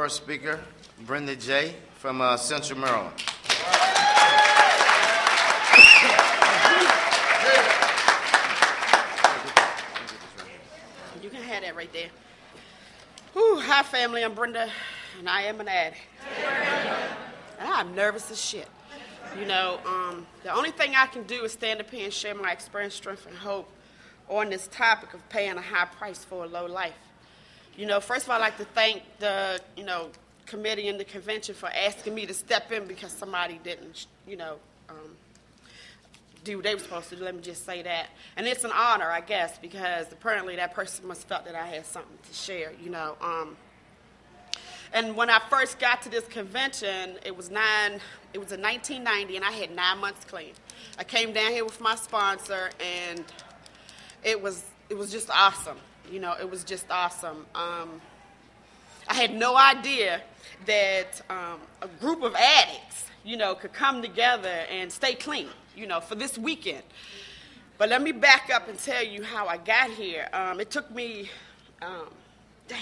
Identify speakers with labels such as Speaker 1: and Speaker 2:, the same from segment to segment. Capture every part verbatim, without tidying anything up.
Speaker 1: first speaker, Brenda J. from uh, Central Maryland.
Speaker 2: You can have that right there. Whew, hi, family. I'm Brenda, and I am an addict. And I'm nervous as shit. You know, um, the only thing I can do is stand up here and share my experience, strength, and hope on this topic of paying a high price for a low life. You know, first of all, I'd like to thank the, you know, committee and the convention for asking me to step in because somebody didn't, you know, um, do what they were supposed to do. Let me just say that. And it's an honor, I guess, because apparently that person must have felt that I had something to share, you know. Um, and when I first got to this convention, it was nine, it was in nineteen ninety, and I had nine months clean. I came down here with my sponsor, and it was, it was just awesome. You know, it was just awesome. Um, I had no idea that um, a group of addicts, you know, could come together and stay clean, you know, for this weekend. But let me back up and tell you how I got here. Um, it took me, um, damn.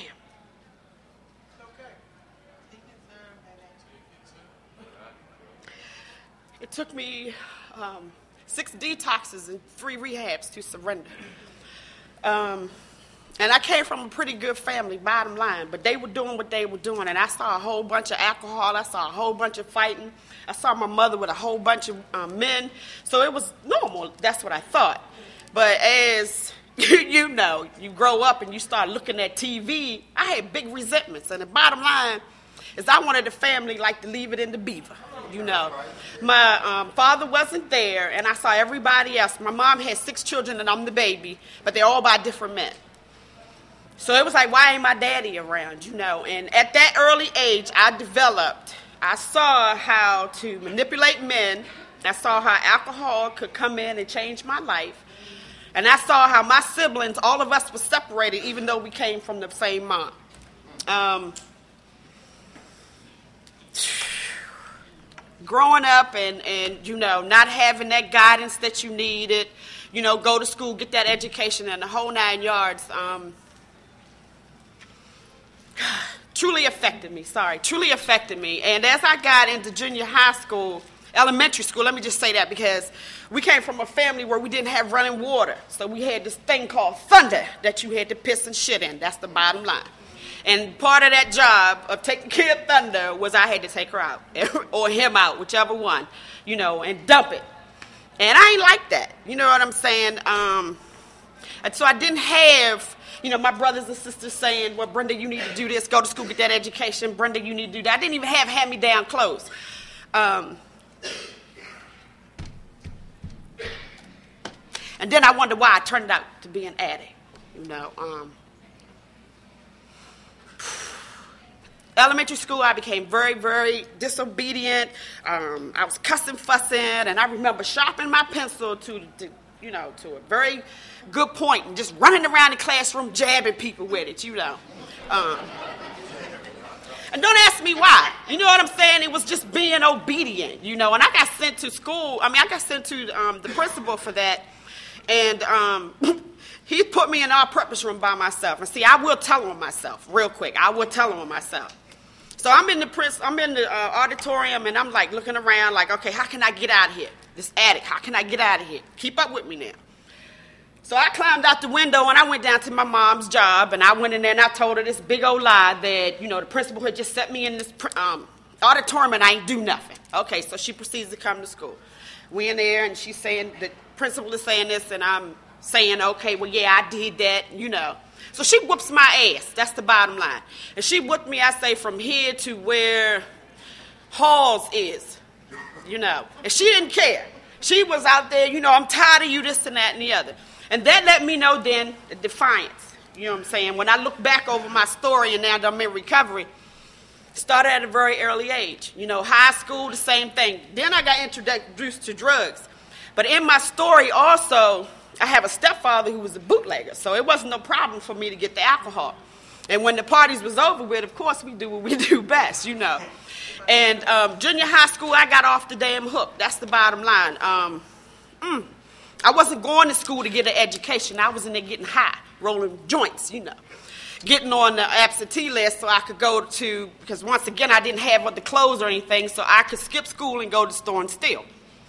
Speaker 2: It took me um, six detoxes and three rehabs to surrender. Um, And I came from a pretty good family, bottom line, but they were doing what they were doing, and I saw a whole bunch of alcohol. I saw a whole bunch of fighting. I saw my mother with a whole bunch of um, men, so it was normal. That's what I thought. But as you know, you grow up and you start looking at T V, I had big resentments, and the bottom line is I wanted the family like to leave it in the beaver. You know, my um, father wasn't there, and I saw everybody else. My mom had six children, and I'm the baby, but they're all by different men. So it was like, why ain't my daddy around, you know? And at that early age, I developed, I saw how to manipulate men. I saw how alcohol could come in and change my life. And I saw how my siblings, all of us were separated, even though we came from the same mom. Um, growing up and, and, you know, not having that guidance that you needed, you know, go to school, get that education, and the whole nine yards, um, truly affected me, sorry, truly affected me. And as I got into junior high school, elementary school, let me just say that because we came from a family where we didn't have running water. So we had this thing called thunder that you had to piss and shit in. That's the bottom line. And part of that job of taking care of thunder was I had to take her out or him out, whichever one, you know, and dump it. And I ain't like that. You know what I'm saying? Um, and so I didn't have... You know, my brothers and sisters saying, well, Brenda, you need to do this, go to school, get that education. Brenda, you need to do that. I didn't even have hand-me-down clothes. Um, and then I wondered why I turned out to be an addict, you know. Um, elementary school, I became very, very disobedient. Um, I was cussing, fussing, and I remember sharpening my pencil to, to you know, to a very good point and just running around the classroom jabbing people with it, you know. Um, and don't ask me why. You know what I'm saying? It was just being obedient, you know. And I got sent to school. I mean, I got sent to um, the principal for that. And um, he put me in our purpose room by myself. And see, I will tell him on myself real quick. I will tell him on myself. So I'm in the prince, I'm in the uh, auditorium, and I'm like looking around like, okay, how can I get out of here? This addict, how can I get out of here? Keep up with me now. So I climbed out the window, and I went down to my mom's job, and I went in there, and I told her this big old lie that, you know, the principal had just set me in this um, auditorium, and I ain't do nothing. Okay, so she proceeds to come to school. We in there, and she's saying, the principal is saying this, and I'm saying, okay, well, yeah, I did that, you know. So she whoops my ass. That's the bottom line. And she whooped me, I say, from here to where Halls is, you know. And she didn't care. She was out there, you know, I'm tired of you, this and that and the other. And that let me know then the defiance, you know what I'm saying? When I look back over my story and now that I'm in recovery, started at a very early age. You know, high school, the same thing. Then I got introduced to drugs. But in my story also, I have a stepfather who was a bootlegger, so it wasn't no problem for me to get the alcohol. And when the parties was over with, of course, we do what we do best, you know. And um, junior high school, I got off the damn hook. That's the bottom line. Um, mm, I wasn't going to school to get an education. I was in there getting high, rolling joints, you know. getting on the absentee list so I could go to, because once again, I didn't have the clothes or anything, so I could skip school and go to the store and steal.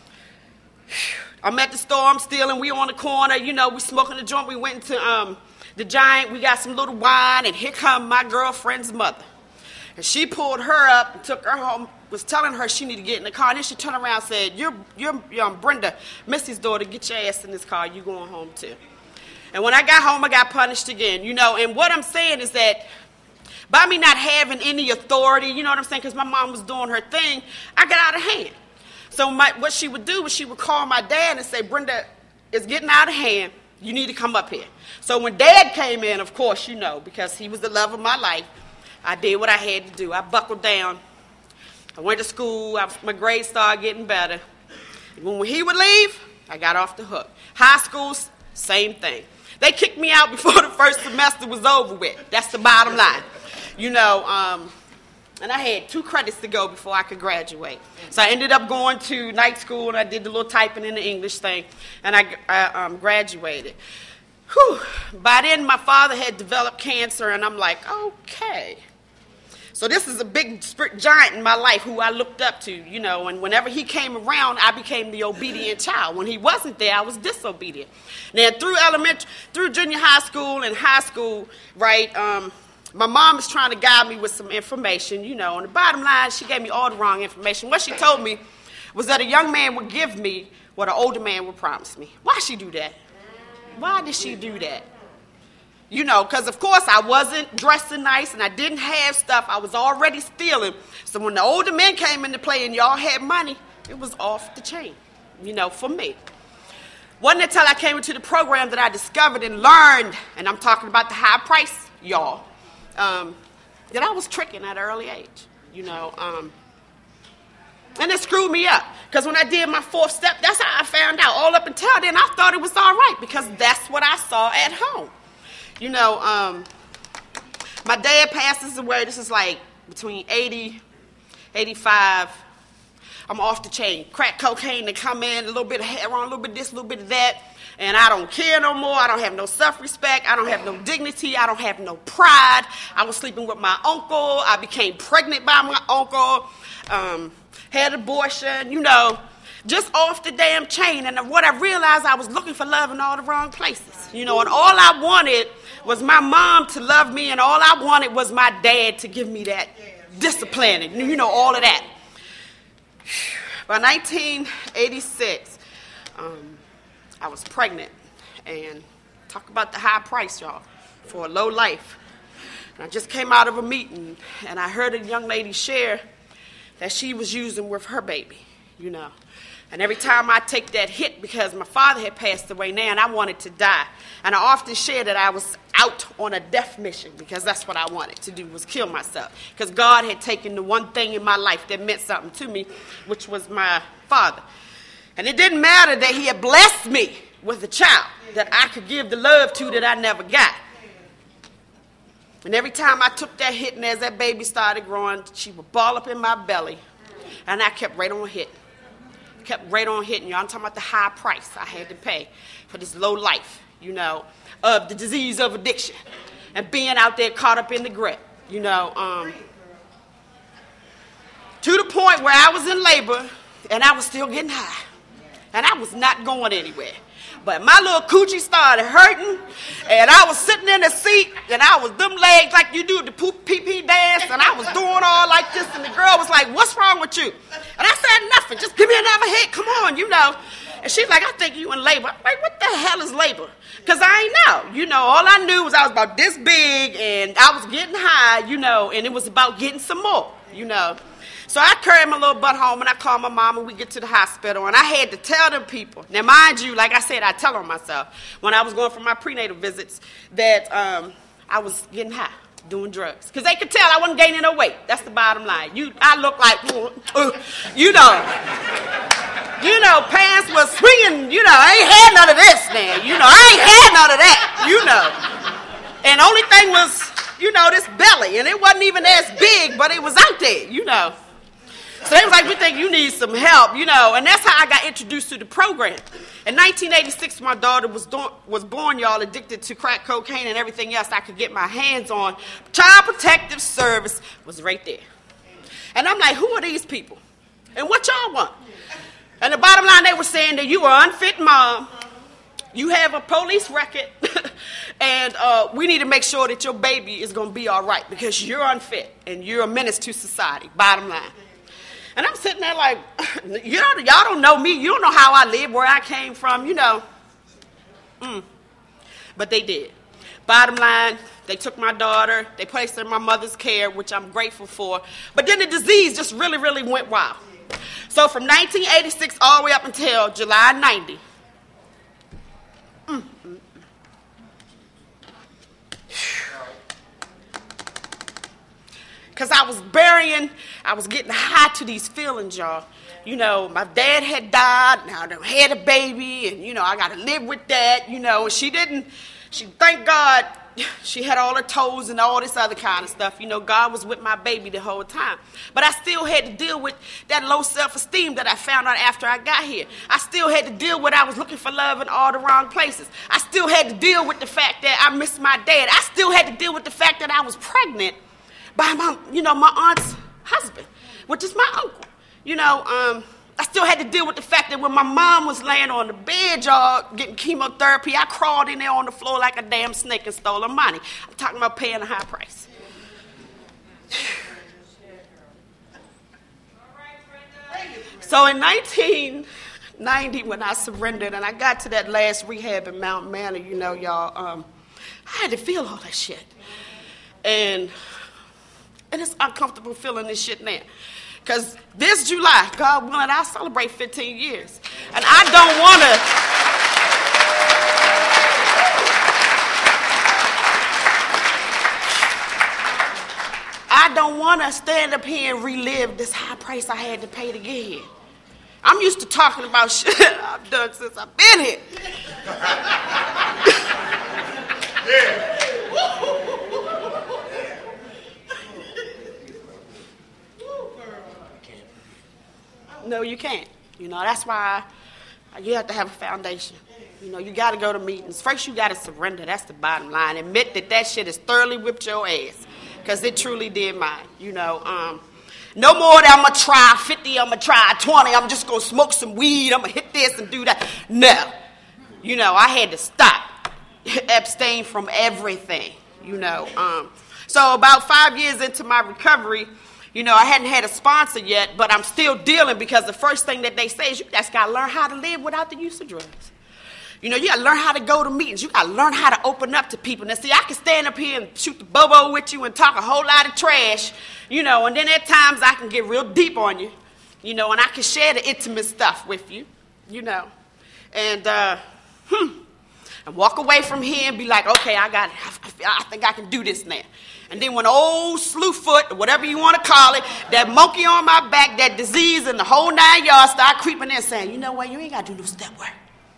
Speaker 2: I'm at the store, I'm stealing, we on the corner, you know, we smoking the joint, we went into um, the Giant, we got some little wine, and here come my girlfriend's mother. And she pulled her up and took her home, was telling her she needed to get in the car, and then she turned around and said, you're, you're, you're um, Brenda, Missy's daughter, get your ass in this car, you going home too. And when I got home, I got punished again, you know, and what I'm saying is that by me not having any authority, you know what I'm saying, because my mom was doing her thing, I got out of hand. So my, what she would do was she would call my dad and say, Brenda, it's getting out of hand, you need to come up here. So when Dad came in, of course, you know, because he was the love of my life, I did what I had to do. I buckled down. I went to school. I, my grades started getting better. And when he would leave, I got off the hook. High school, same thing. They kicked me out before the first semester was over with. That's the bottom line. You know, um, and I had two credits to go before I could graduate. So I ended up going to night school, and I did the little typing in the English thing, and I, I um, graduated. Whew. By then, my father had developed cancer, and I'm like, okay. So this is a big giant in my life who I looked up to, you know, and whenever he came around, I became the obedient child. When he wasn't there, I was disobedient. Then through elementary, through junior high school and high school, right, um, my mom was trying to guide me with some information, you know, and the bottom line, she gave me all the wrong information. What she told me was that a young man would give me what an older man would promise me. Why she do that? Why did she do that? You know, because, of course, I wasn't dressing nice and I didn't have stuff. I was already stealing. So when the older men came into play and y'all had money, it was off the chain, you know, for me. Wasn't until I came into the program that I discovered and learned, and I'm talking about the high price, y'all, um, that I was tricking at an early age, you know. Um, and it screwed me up because when I did my fourth step, that's how I found out. All up until then, I thought it was all right because that's what I saw at home. You know, um, my dad passes away. This is like between eighty, eighty-five. I'm off the chain. Crack cocaine to come in, a little bit of heroin, a little bit of this, a little bit of that. And I don't care no more. I don't have no self-respect. I don't have no dignity. I don't have no pride. I was sleeping with my uncle. I became pregnant by my uncle. Um, had abortion, you know. Just off the damn chain. And what I realized, I was looking for love in all the wrong places. You know, and all I wanted was my mom to love me, and all I wanted was my dad to give me that discipline and, you know, all of that. By nineteen eighty-six, um, I was pregnant. And talk about the high price, y'all, for a low life. And I just came out of a meeting, and I heard a young lady share that she was using with her baby, you know. And every time I take that hit, because my father had passed away now and I wanted to die. And I often share that I was out on a death mission because that's what I wanted to do, was kill myself. Because God had taken the one thing in my life that meant something to me, which was my father. And it didn't matter that he had blessed me with a child that I could give the love to that I never got. And every time I took that hit and as that baby started growing, she would ball up in my belly. And I kept right on hitting. Kept right on hitting, y'all. I'm talking about the high price I had to pay for this low life, you know, of the disease of addiction and being out there caught up in the grip, you know, um, to the point where I was in labor and I was still getting high and I was not going anywhere. But my little coochie started hurting, and I was sitting in the seat, and I was them legs like you do the poop pee-pee dance, and I was doing all like this, and the girl was like, what's wrong with you? And I said, nothing, just give me another hit, come on, you know. And she's like, I think you in labor. I'm like, what the hell is labor? Because I ain't know. You know, all I knew was I was about this big, and I was getting high, you know, and it was about getting some more, you know. So I carried my little butt home, and I called my mom, and we get to the hospital, and I had to tell them people. Now, mind you, like I said, I tell on myself when I was going for my prenatal visits that um, I was getting high, doing drugs. Because they could tell I wasn't gaining no weight. That's the bottom line. You, I look like, uh, you know, you know, pants was swinging, you know, I ain't had none of this now. You know, I ain't had none of that, you know. And the only thing was, you know, this belly, and it wasn't even as big, but it was out there, you know. So they was like, we think you need some help, you know, and that's how I got introduced to the program. In nineteen eighty-six, my daughter was do- was born, y'all, addicted to crack cocaine and everything else I could get my hands on. Child Protective Service was right there. And I'm like, who are these people? And what y'all want? And the bottom line, they were saying that you are unfit mom, you have a police record, and uh, we need to make sure that your baby is going to be all right because you're unfit and you're a menace to society, bottom line. And I'm sitting there like, you know, y'all don't know me. You don't know how I live, where I came from, you know. Mm. But they did. Bottom line, they took my daughter. They placed her in my mother's care, which I'm grateful for. But then the disease just really, really went wild. So from nineteen eighty-six all the way up until July ninety. Mm. Because I was burying, I was getting high to these feelings, y'all. You know, my dad had died, now I had a baby, and, you know, I got to live with that, you know. And she didn't, she, thank God, she had all her toes and all this other kind of stuff. You know, God was with my baby the whole time. But I still had to deal with that low self-esteem that I found out after I got here. I still had to deal with I was looking for love in all the wrong places. I still had to deal with the fact that I missed my dad. I still had to deal with the fact that I was pregnant by my, you know, my aunt's husband, which is my uncle. You know, um, I still had to deal with the fact that when my mom was laying on the bed, y'all, getting chemotherapy, I crawled in there on the floor like a damn snake and stole her money. I'm talking about paying a high price. So in nineteen ninety, when I surrendered and I got to that last rehab in Mount Manor, you know, y'all, um, I had to feel all that shit. And... And it's uncomfortable feeling this shit now. Because this July, God willing, I'll celebrate fifteen years. And I don't want to... I don't want to stand up here and relive this high price I had to pay to get here. I'm used to talking about shit I've done since I've been here. Yeah. No, you can't. You know, that's why you have to have a foundation. You know, you got to go to meetings. First, you got to surrender. That's the bottom line. Admit that that shit has thoroughly whipped your ass, because it truly did mine. You know, um, no more that I'm going to try fifty, I'm going to try twenty, I'm just going to smoke some weed, I'm going to hit this and do that. No. You know, I had to stop, abstain from everything, you know. Um, so about five years into my recovery, you know, I hadn't had a sponsor yet, but I'm still dealing, because the first thing that they say is you just got to learn how to live without the use of drugs. You know, you got to learn how to go to meetings. You got to learn how to open up to people. Now, see, I can stand up here and shoot the bobo with you and talk a whole lot of trash, you know, and then at times I can get real deep on you, you know, and I can share the intimate stuff with you, you know, and, uh, hmm, and walk away from here and be like, okay, I got it. I think I can do this now. And then when old slewfoot, or whatever you want to call it, that monkey on my back, that disease and the whole nine yards start creeping in saying, you know what, you ain't got to do no step work.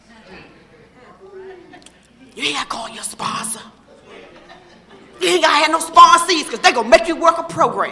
Speaker 2: You ain't got to call your sponsor. You ain't got to have no sponsees, because they're going to make you work a program.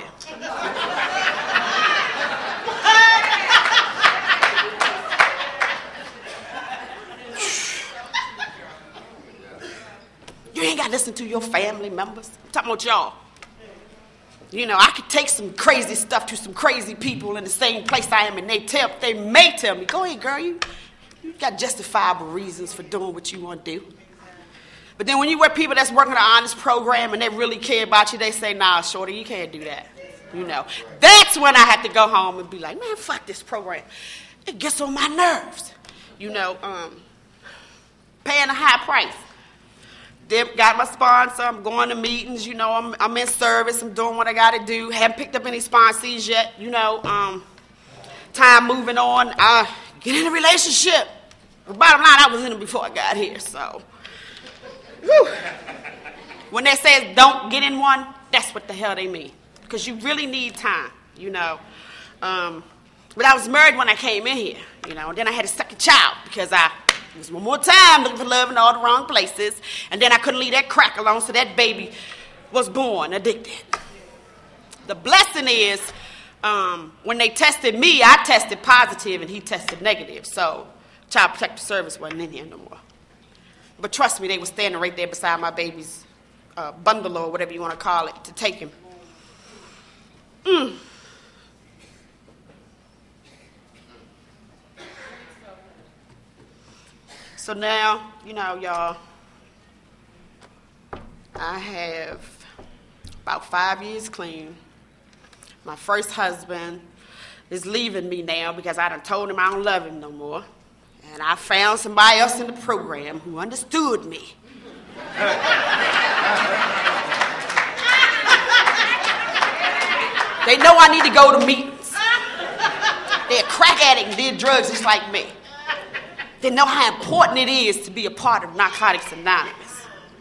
Speaker 2: You ain't got to listen to your family members. I'm talking about y'all. You know, I could take some crazy stuff to some crazy people in the same place I am, and they tell, they may tell me, go ahead, girl, you, you got justifiable reasons for doing what you want to do. But then when you work people that's working an honest program and they really care about you, they say, nah, shorty, you can't do that. You know, that's when I have to go home and be like, man, fuck this program. It gets on my nerves. You know, um, paying a high price. Then got my sponsor. I'm going to meetings. You know, I'm I'm in service. I'm doing what I got to do. Haven't picked up any sponsees yet. You know, um, time moving on. I get in a relationship. The bottom line, I was in it before I got here. So, whew. When they say don't get in one, that's what the hell they mean. Because you really need time. You know, um, but I was married when I came in here. You know, and then I had a second child because I. It was one more time looking for love in all the wrong places. And then I couldn't leave that crack alone, so that baby was born addicted. The blessing is Um, when they tested me, I tested positive and he tested negative. So Child Protective Service wasn't in here no more. But trust me, they were standing right there beside my baby's uh, bundle or whatever you want to call it to take him. Mm. So now, you know, y'all, I have about five years clean. My first husband is leaving me now because I done told him I don't love him no more. And I found somebody else in the program who understood me. They know I need to go to meetings. They're a crack addict and did drugs just like me. They know how important it is to be a part of Narcotics Anonymous.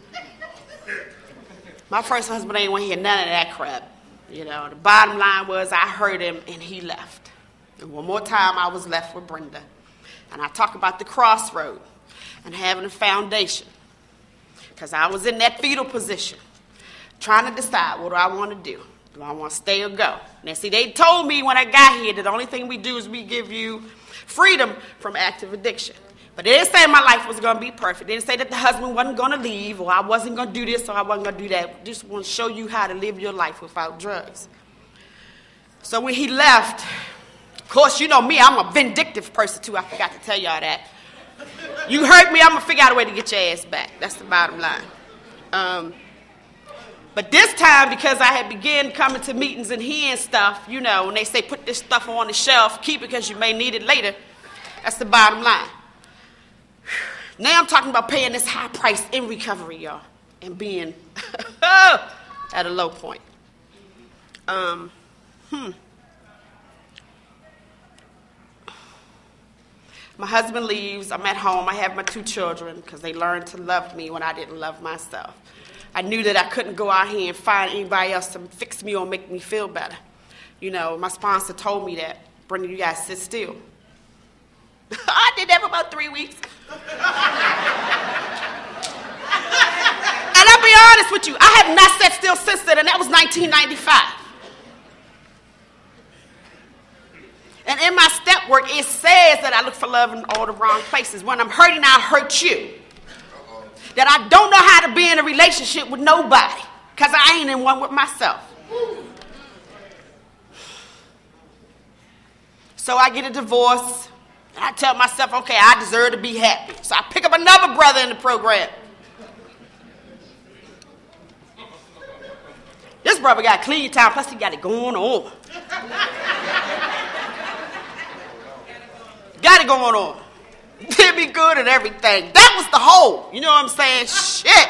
Speaker 2: My first husband ain't want to hear none of that crap. You know, the bottom line was I heard him and he left. And one more time I was left with Brenda. And I talk about the crossroad and having a foundation. Because I was in that fetal position, trying to decide, what do I want to do? Do I want to stay or go? Now, see, they told me when I got here that the only thing we do is we give you freedom from active addiction. But they didn't say my life was going to be perfect. They didn't say that the husband wasn't going to leave or I wasn't going to do this or I wasn't going to do that. Just want to show you how to live your life without drugs. So when he left, of course, you know me, I'm a vindictive person too. I forgot to tell y'all that. You hurt me, I'm going to figure out a way to get your ass back. That's the bottom line. Um, but this time, because I had begun coming to meetings and hearing stuff, you know, when they say put this stuff on the shelf, keep it because you may need it later, that's the bottom line. Now I'm talking about paying this high price in recovery, y'all, and being at a low point. Um, hmm. My husband leaves. I'm at home. I have my two children because they learned to love me when I didn't love myself. I knew that I couldn't go out here and find anybody else to fix me or make me feel better. You know, my sponsor told me that, Brenda, you gotta sit still. I did that for about three weeks. And I'll be honest with you, I have not sat still since then, and that was nineteen ninety-five. And in my step work, it says that I look for love in all the wrong places. When I'm hurting, I hurt you. That I don't know how to be in a relationship with nobody because I ain't in one with myself. So I get a divorce. And I tell myself, okay, I deserve to be happy. So I pick up another brother in the program. This brother got clean time, plus he got it going on. Got it going on. Did me good and everything. That was the whole. You know what I'm saying? Shit.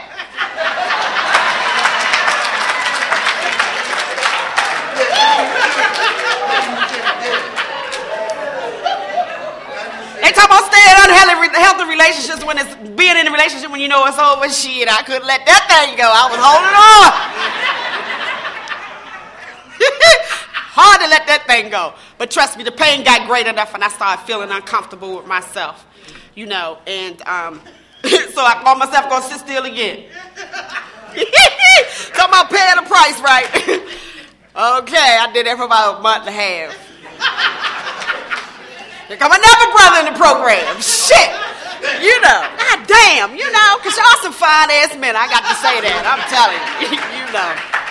Speaker 2: They talk about staying in unhealthy healthy relationships when it's being in a relationship when you know it's over. Shit, I couldn't let that thing go. I was holding on. Hard to let that thing go. But trust me, the pain got great enough and I started feeling uncomfortable with myself. You know, and um, so I called myself going to sit still again. Talking about paying the price, right? Okay, I did that for about a month and a half. Here come another brother in the program. Shit. You know, god damn, you know, because y'all some fine ass men. I got to say that. I'm telling you, you know.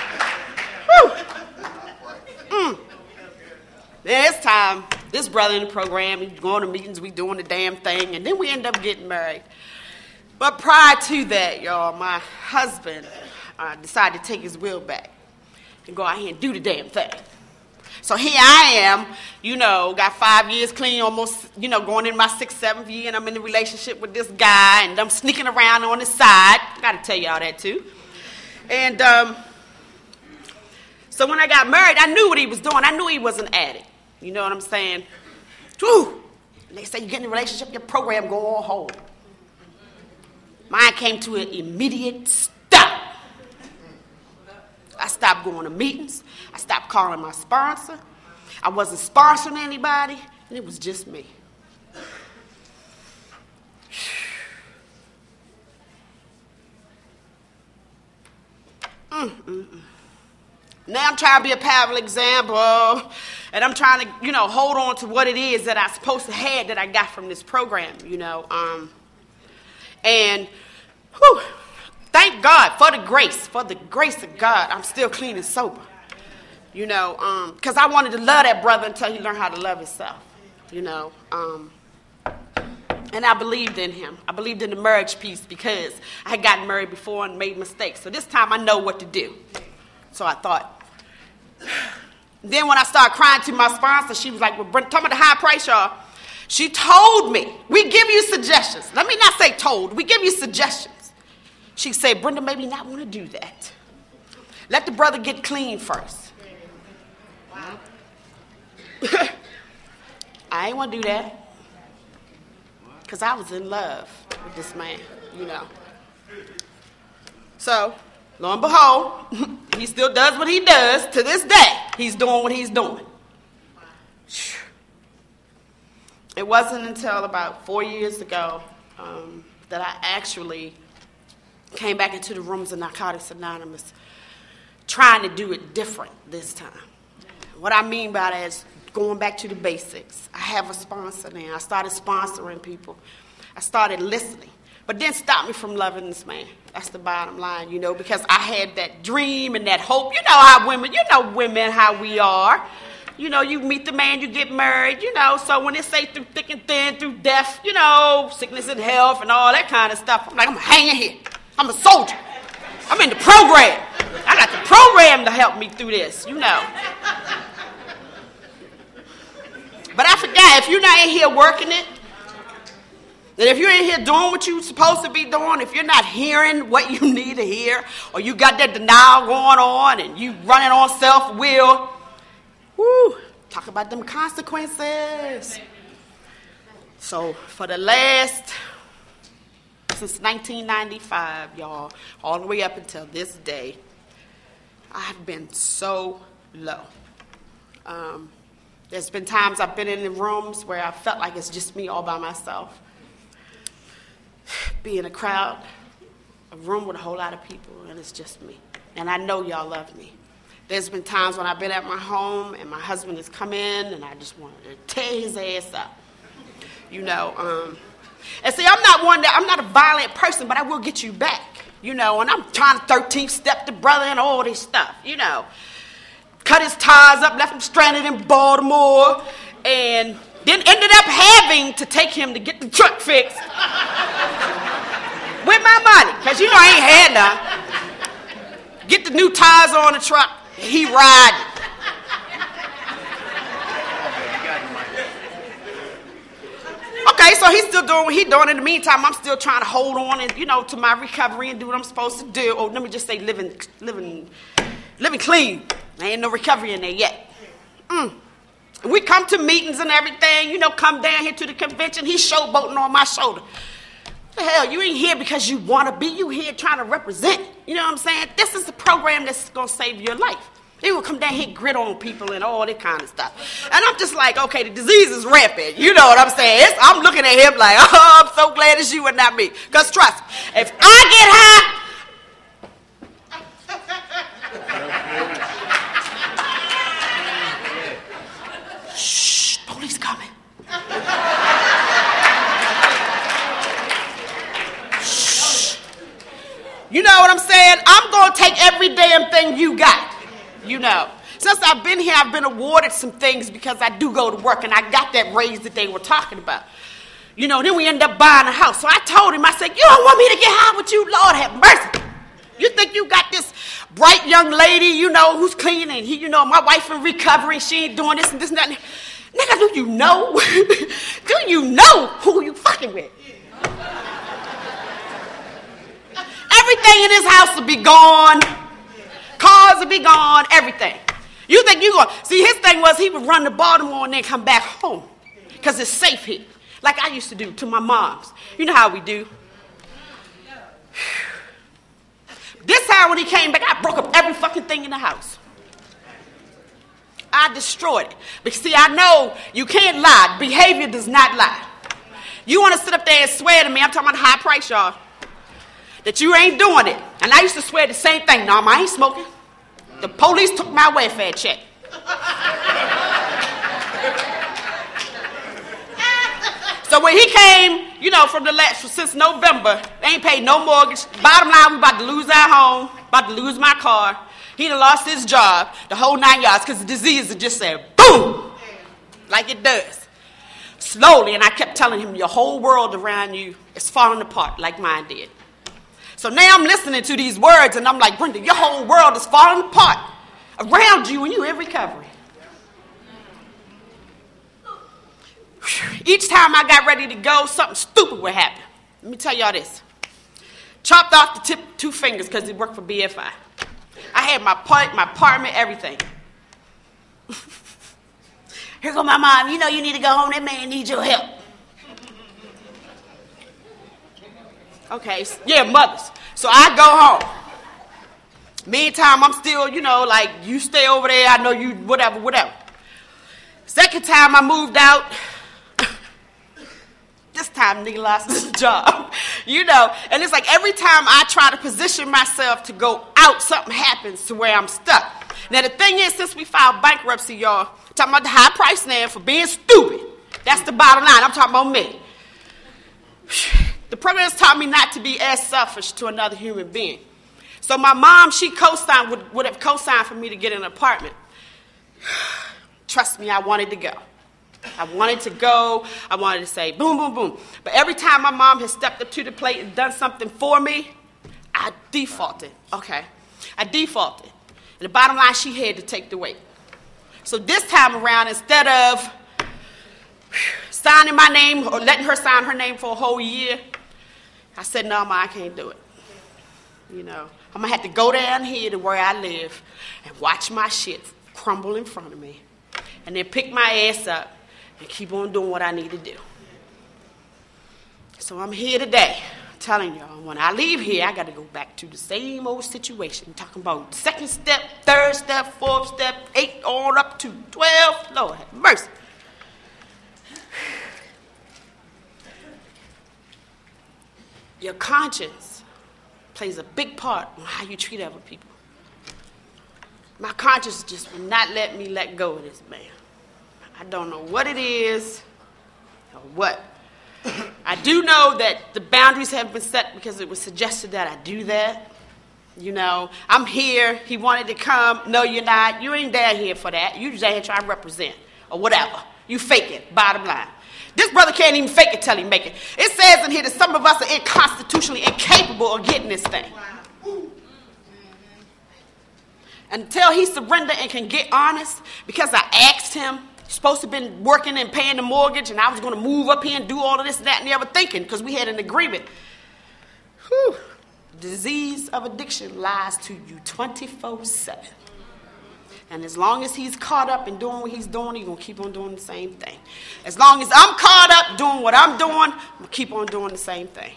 Speaker 2: Whew. Mm. Then it's time. This brother in the program, he's going to meetings, we doing the damn thing, and then we end up getting married. But prior to that, y'all, my husband uh, decided to take his will back and go out here and do the damn thing. So here I am, you know, got five years clean, almost, you know, going in my sixth, seventh year, and I'm in a relationship with this guy, and I'm sneaking around on the side. I got to tell y'all that, too. And um, so when I got married, I knew what he was doing. I knew he was an addict. You know what I'm saying? Whew. And they say you get in a relationship, your program go all whole. Mine came to an immediate stop. I stopped going to meetings. I stopped calling my sponsor. I wasn't sponsoring anybody, and it was just me. Mm-mm-mm. Now I'm trying to be a powerful example. And I'm trying to, you know, hold on to what it is that I'm supposed to have that I got from this program, you know. Um, and, whew, thank God for the grace, for the grace of God, I'm still clean and sober. You know, because um, I wanted to love that brother until he learned how to love himself, you know. Um, and I believed in him. I believed in the marriage piece because I had gotten married before and made mistakes. So this time I know what to do. So I thought. Then when I started crying to my sponsor, she was like, well, Brenda, talking about the high price, y'all. She told me, we give you suggestions. Let me not say told. We give you suggestions. She said, Brenda, maybe not want to do that. Let the brother get clean first. I ain't want to do that because I was in love with this man, you know. So, lo and behold, he still does what he does to this day. He's doing what he's doing. It wasn't until about four years ago um, that I actually came back into the rooms of Narcotics Anonymous trying to do it different this time. What I mean by that is going back to the basics. I have a sponsor now. I started sponsoring people. I started listening. But then stop me from loving this man. That's the bottom line, you know, because I had that dream and that hope. You know how women, you know women, how we are. You know, you meet the man, you get married, you know. So when they say through thick and thin, through death, you know, sickness and health and all that kind of stuff, I'm like, I'm hanging here. I'm a soldier. I'm in the program. I got the program to help me through this, you know. But I forgot, if you're not in here working it, and if you're in here doing what you're supposed to be doing, if you're not hearing what you need to hear, or you got that denial going on, and you running on self-will, whoo, talk about them consequences. So for the last, since nineteen ninety-five, y'all, all the way up until this day, I've been so low. Um, there's been times I've been in the rooms where I felt like it's just me all by myself. Be in a crowd, a room with a whole lot of people, and it's just me. And I know y'all love me. There's been times when I've been at my home and my husband has come in and I just wanted to tear his ass up. You know, um, and see, I'm not one that, I'm not a violent person, but I will get you back. You know, and I'm trying to thirteenth step the brother and all this stuff, you know. Cut his tires up, left him stranded in Baltimore, and then ended up having to take him to get the truck fixed with my money, because you know I ain't had none. Get the new tires on the truck, he riding. Okay, so he's still doing what he's doing. In the meantime, I'm still trying to hold on and, you know, to my recovery and do what I'm supposed to do. Or let me just say living, living, living clean. There ain't no recovery in there yet. Mm. We come to meetings and everything, you know, come down here to the convention. He's showboating on my shoulder. The hell, you ain't here because you want to be. You here trying to represent. You know what I'm saying? This is the program that's going to save your life. They will come down here, grit on people and all that kind of stuff. And I'm just like, okay, the disease is rampant. You know what I'm saying? It's, I'm looking at him like, oh, I'm so glad it's you and not me. Because trust me, if I get high, shh, police coming. Shh. You know what I'm saying? I'm going to take every damn thing you got. You know, since I've been here, I've been awarded some things because I do go to work and I got that raise that they were talking about. You know, then we end up buying a house. So I told him, I said, you don't want me to get high with you? Lord have mercy. You think you got this bright young lady, you know, who's clean and, he, you know, my wife in recovery, she ain't doing this and this and that. Nigga, do you know? Do you know who you fucking with? Everything in this house will be gone. Cars will be gone, everything. You think you going to... See, his thing was he would run to Baltimore and then come back home because it's safe here, like I used to do to my moms. You know how we do. This time when he came back, I broke up every fucking thing in the house. I destroyed it. Because, see, I know you can't lie. Behavior does not lie. You want to sit up there and swear to me, I'm talking about high price, y'all, that you ain't doing it. And I used to swear the same thing. No, I ain't smoking. The police took my welfare check. So when he came, you know, from the last, since November, they ain't paid no mortgage. Bottom line, we about to lose our home, about to lose my car. He done lost his job, the whole nine yards, because the disease had just said, boom, like it does. Slowly, and I kept telling him, your whole world around you is falling apart like mine did. So now I'm listening to these words, and I'm like, Brenda, your whole world is falling apart around you, and you in recovery. Each time I got ready to go, something stupid would happen. Let me tell y'all this. Chopped off the tip two fingers because he worked for B F I. I had my part, my apartment, everything. Here go my mom. You know you need to go home. That man needs your help. Okay, yeah, mothers. So I go home. Meantime, I'm still, you know, like, you stay over there. I know you, whatever, whatever. Second time I moved out. This time, nigga lost his job, you know. And it's like every time I try to position myself to go out, something happens to where I'm stuck. Now, the thing is, since we filed bankruptcy, y'all, talking about the high price now for being stupid. That's the bottom line. I'm talking about me. The program has taught me not to be as selfish to another human being. So my mom, she co-signed, would, would have co-signed for me to get an apartment. Trust me, I wanted to go. I wanted to go. I wanted to say boom, boom, boom. But every time my mom has stepped up to the plate and done something for me, I defaulted. Okay. I defaulted. And the bottom line, she had to take the weight. So this time around, instead of signing my name or letting her sign her name for a whole year, I said, no, Ma, I can't do it. You know, I'm going to have to go down here to where I live and watch my shit crumble in front of me and then pick my ass up and keep on doing what I need to do. So I'm here today telling y'all, when I leave here, I got to go back to the same old situation. I'm talking about second step, third step, fourth step, eight, on up to twelve. Lord have mercy. Your conscience plays a big part on how you treat other people. My conscience just will not let me let go of this man. I don't know what it is or what. I do know that the boundaries have been set because it was suggested that I do that. You know, I'm here. He wanted to come. No, you're not. You ain't down here for that. You just ain't here trying to represent or whatever. You fake it, bottom line. This brother can't even fake it till he make it. It says in here that some of us are unconstitutionally incapable of getting this thing. Until he surrendered and can get honest, because I asked him, supposed to have been working and paying the mortgage, and I was going to move up here and do all of this and that and the other thinking, because we had an agreement. Whew. Disease of addiction lies to you twenty-four seven. And as long as he's caught up in doing what he's doing, he's going to keep on doing the same thing. As long as I'm caught up doing what I'm doing, I'm going to keep on doing the same thing.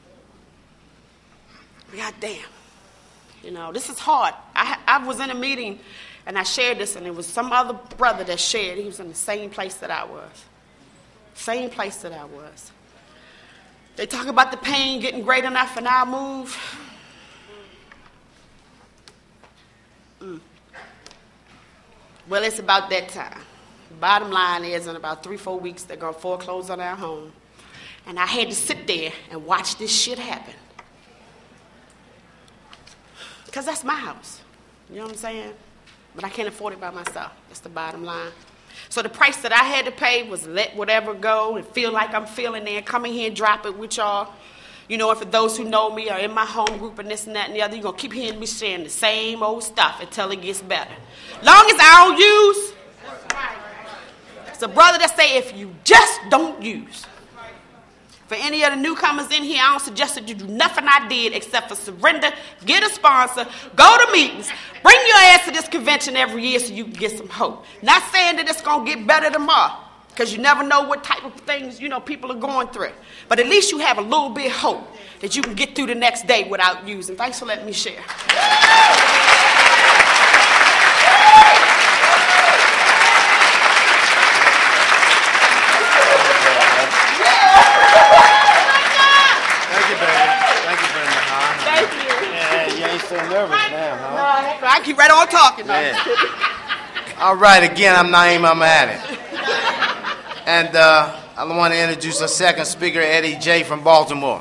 Speaker 2: God damn. You know, this is hard. I, I was in a meeting, and I shared this, and it was some other brother that shared. He was in the same place that I was. Same place that I was. They talk about the pain getting great enough, and I'll move. Mm. Well, it's about that time. Bottom line is, in about three, four weeks, they're going to foreclose on our home. And I had to sit there and watch this shit happen. Because that's my house. You know what I'm saying? But I can't afford it by myself. That's the bottom line. So the price that I had to pay was let whatever go and feel like I'm feeling there. Come in here and drop it with y'all. You know, and for those who know me or in my home group and this and that and the other, you're going to keep hearing me saying the same old stuff until it gets better. Long as I don't use, it's a brother that say if you just don't use. For any of the newcomers in here, I don't suggest that you do nothing I did except for surrender, get a sponsor, go to meetings, bring your ass to this convention every year so you can get some hope. Not saying that it's going to get better tomorrow, because you never know what type of things, you know, people are going through. But at least you have a little bit of hope that you can get through the next day without using. Thanks for letting me share.
Speaker 1: So nervous now, huh?
Speaker 2: I keep right on talking.
Speaker 1: Yeah. All right, again, I'm Naeem Ahmadi. And uh, I want to introduce our second speaker, Eddie J. from Baltimore.
Speaker 2: All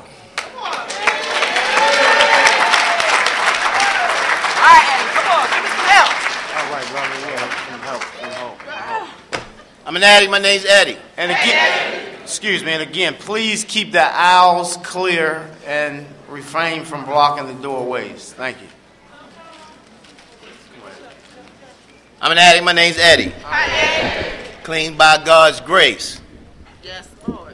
Speaker 2: right, Eddie, come on, give me some help.
Speaker 1: All right, brother, yeah, some help, some help, some help.
Speaker 3: I'm an Eddie. My name's Eddie.
Speaker 1: And again, excuse me, and again, please keep the aisles clear and refrain from blocking the doorways. Thank you.
Speaker 3: I'm an addict. My name's Eddie.
Speaker 2: Hi, Eddie.
Speaker 3: Clean by God's grace.
Speaker 2: Yes, Lord.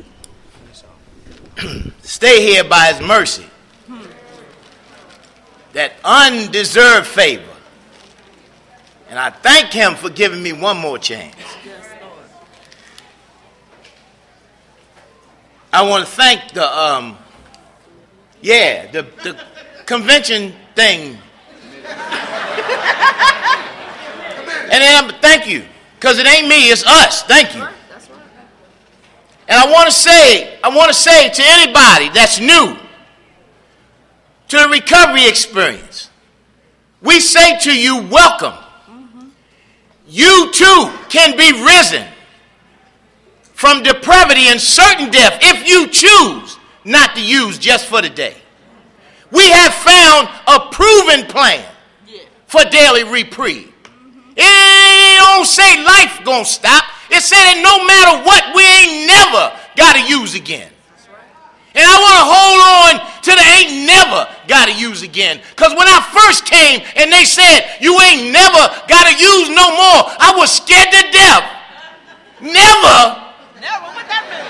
Speaker 3: Stay here by His mercy. Hmm. That undeserved favor. And I thank Him for giving me one more chance.
Speaker 2: Yes, Lord.
Speaker 3: I want to thank the, um, yeah, the, the convention thing. And then I'm, thank you. Because it ain't me, it's us. Thank you.
Speaker 2: That's right.
Speaker 3: And I want to say, I want to say to anybody that's new to the recovery experience, we say to you, welcome. Mm-hmm. You too can be risen from depravity and certain death if you choose not to use just for the day. We have found a proven plan yeah. for daily reprieve. It don't say life gonna stop. It said that no matter what, we ain't never gotta use again. And I want to hold on to the ain't never gotta use again. Because when I first came and they said you ain't never gotta use no more, I was scared to death. Never.
Speaker 2: Never? What that mean?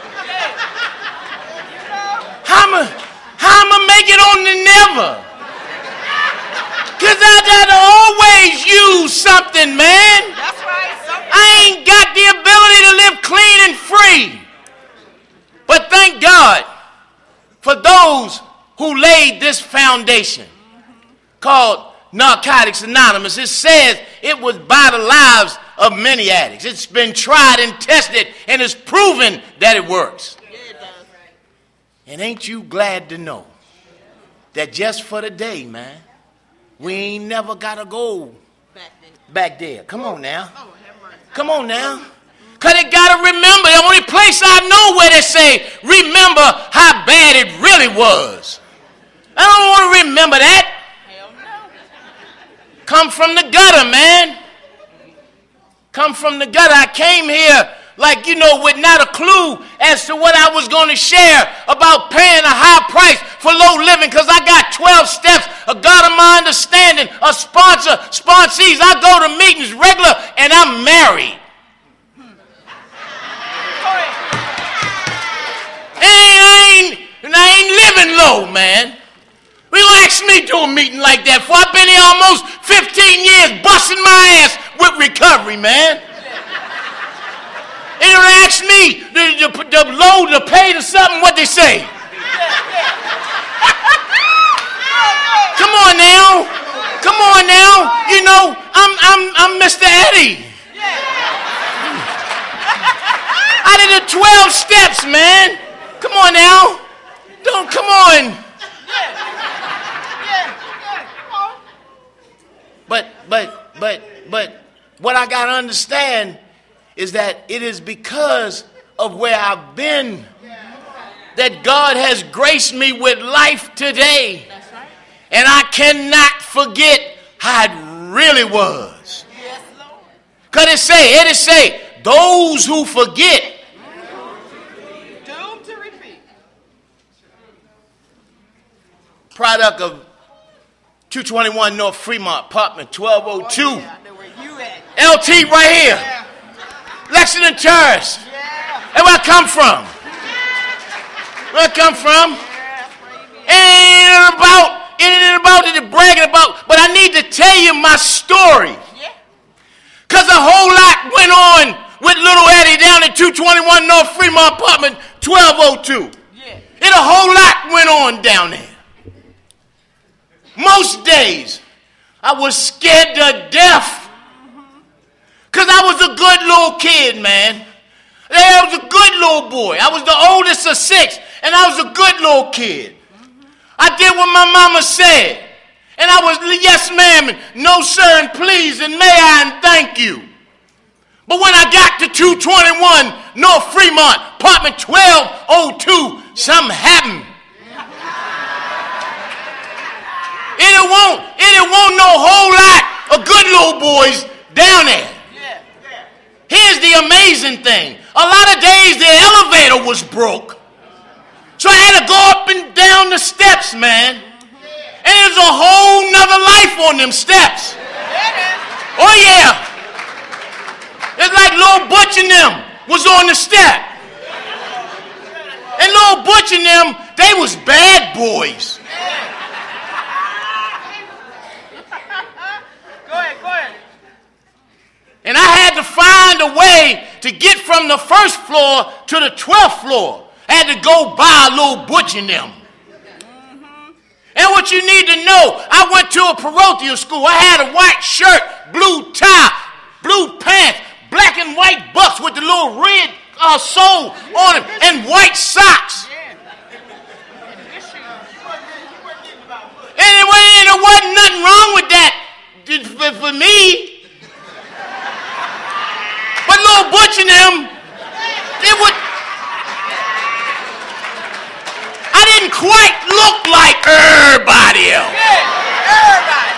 Speaker 3: How am I, how am I make it on the never? Because I got to always use something, man.
Speaker 2: That's right. Something.
Speaker 3: I ain't got the ability to live clean and free. But thank God for those who laid this foundation mm-hmm. called Narcotics Anonymous. It says it was by the lives of many addicts. It's been tried and tested, and it's proven that it works.
Speaker 2: Yeah, it does.
Speaker 3: And ain't you glad to know that just for the day, man, we ain't never got to go
Speaker 2: back there.
Speaker 3: back there. Come on now.
Speaker 2: Oh, have mercy.
Speaker 3: Come on now. Because they got to remember. The only place I know where they say, remember how bad it really was. I don't want to remember that.
Speaker 2: Hell no.
Speaker 3: Come from the gutter, man. Come from the gutter. I came here like, you know, with not a clue as to what I was going to share about paying a high price for low living, because I got twelve steps, a God of my understanding, a sponsor, sponsees. I go to meetings regular, and I'm married. And I ain't, and I ain't living low, man. We don't ask me to a meeting like that, for I've been here almost fifteen years busting my ass with recovery, man. They don't ask me the, the, the load to pay to something, what they say. Come on now. Come on now. You know, I'm I'm I'm Mister Eddie. I did the twelve steps, man. Come on now. Don't come on. But but but but what I gotta understand is that it is because of where I've been that God has graced me with life today.
Speaker 2: That's right.
Speaker 3: And I cannot forget how it really was.
Speaker 2: Yes, Lord.
Speaker 3: Because it say, it say, those who forget.
Speaker 2: Doomed to repeat.
Speaker 3: Product of two twenty-one North Fremont, apartment twelve oh two.
Speaker 2: Oh, yeah, I know where you at.
Speaker 3: L T right here.
Speaker 2: Yeah.
Speaker 3: Lexington Terrace.
Speaker 2: Yeah.
Speaker 3: And where I come from. Where I come from.
Speaker 2: Yeah,
Speaker 3: It ain't about, it ain't about it bragging about, but I need to tell you my story.
Speaker 2: yeah.
Speaker 3: Because a whole lot went on with little Eddie down at two twenty-one North Fremont, apartment twelve oh two.
Speaker 2: Yeah.
Speaker 3: And a whole lot went on down there. Most days, I was scared to death. Because I was a good little kid, man. I was a good little boy. I was the oldest of six, and I was a good little kid. I did what my mama said. And I was yes, ma'am, and no, sir, and please, and may I, and thank you. But when I got to two twenty-one North Fremont, apartment twelve oh two. Something happened. And it won't, and it won't no whole lot of good little boys down there. Here's the amazing thing. A lot of days the elevator was broke. So I had to go up and down the steps, man. And there's a whole nother life on them steps. Oh yeah. It's like Lil Butch and them was on the step. And Lil Butch and them, they was bad boys.
Speaker 2: Go ahead, go ahead.
Speaker 3: And I had to find a way to get from the first floor to the twelfth floor. I had to go by Lil Butch and them. Mm-hmm. And what you need to know, I went to a parochial school. I had a white shirt, blue tie, blue pants, black and white bucks with the little red uh, sole on them, and white socks. And it wasn't, there wasn't nothing wrong with that for, for me. But Lil Butch and them, it would. I didn't quite look like everybody else.
Speaker 2: Everybody.